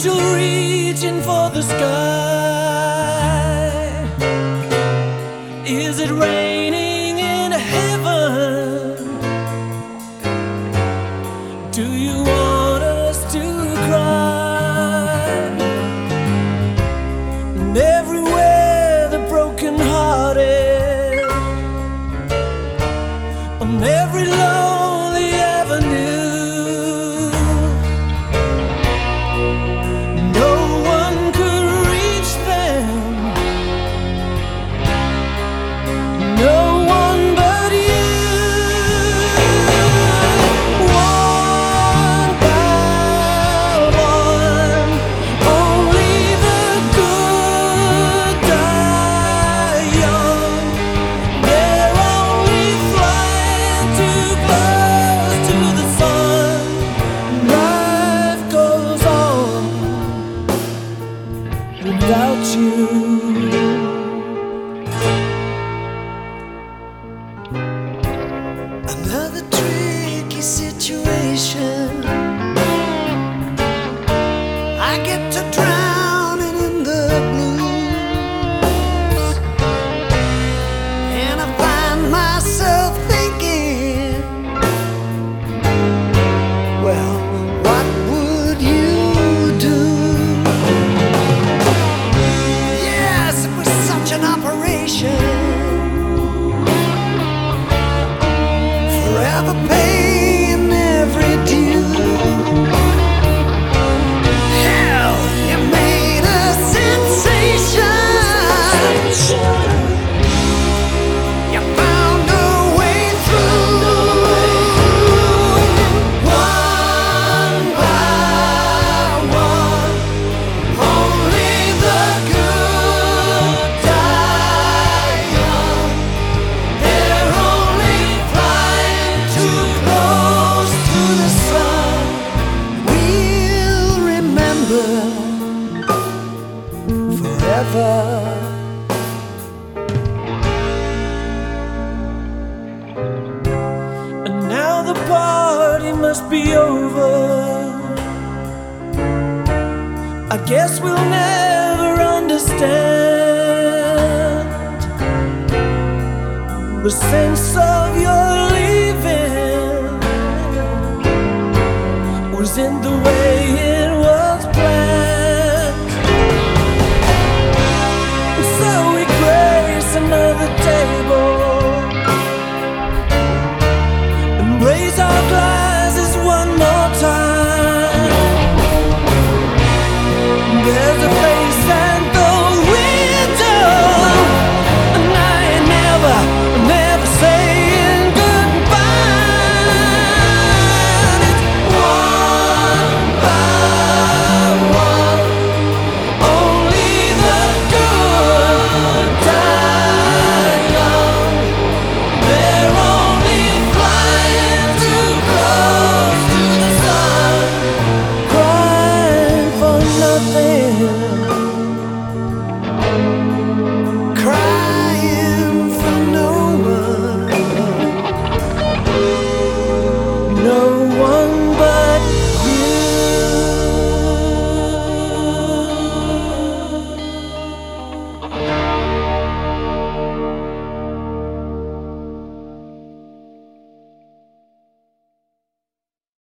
angel reaching for the sky. Is it raining in heaven? Do you want us to cry? And everywhere the broken-hearted, on every lonely avenue, no one could reach them, no one but you. One by one, only the good die young. They're only flying too close to the sun. Life goes on without you. Another tricky situation. I get to drowning in the blues, and I find myself thinking, well, what would you do? Yes, it was such an operation, forever paying every due. Hell, you made a sensation. You found a way through. One by one, only the good die young. They're only flying too close to the sun. We'll remember forever. And now the party must be over. I guess we'll never understand the sense of your leaving was in the way